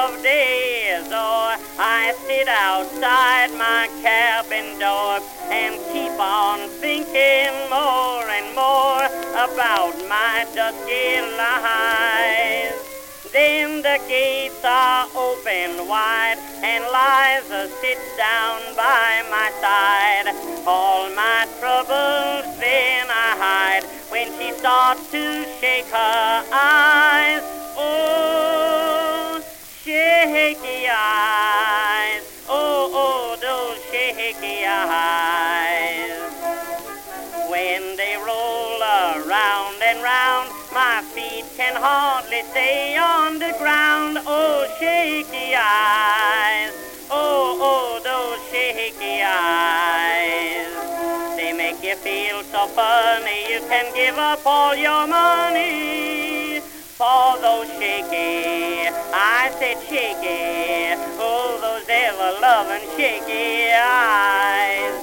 of days, oh, I sit outside my cabin door and keep on thinking more and more about my dusky lies. Then the gates are open wide and Liza sits down by my side. All my troubles then I hide when she starts to shake her eyes. Oh, shaky eyes. Oh, oh, those shaky eyes. When they roll around and round, my feet can hardly stay on the ground. Oh, shaky eyes. Oh, oh, those shaky eyes. They make you feel so funny you can give up all your money for those shaky, I said shaky, oh, those ever-loving shaky eyes.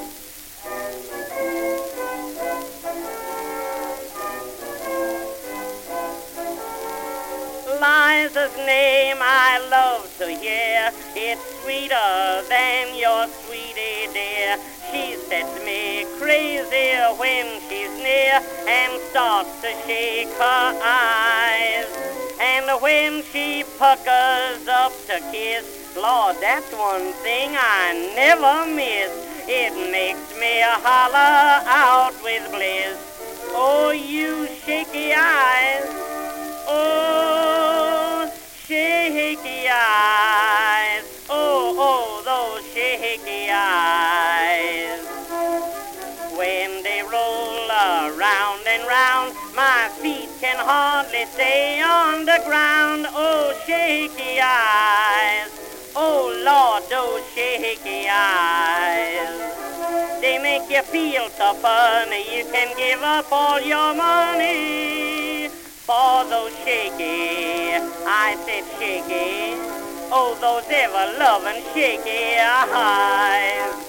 Liza's name I love to hear. It's sweeter than your sweetie dear. She sets me crazy when she's near and starts to shake her eyes. And when she puckers up to kiss, Lord, that's one thing I never miss. It makes me holler out with bliss. Oh, you shaky eyes. Oh, shaky eyes. Oh, oh, those shaky eyes. When they roll around and round, my feet can hardly stay on the ground. Oh, shaky eyes. Oh, Lord, those shaky eyes. They make you feel so funny you can give up all your money for those shaky, I said shaky, oh, those ever-loving shaky eyes.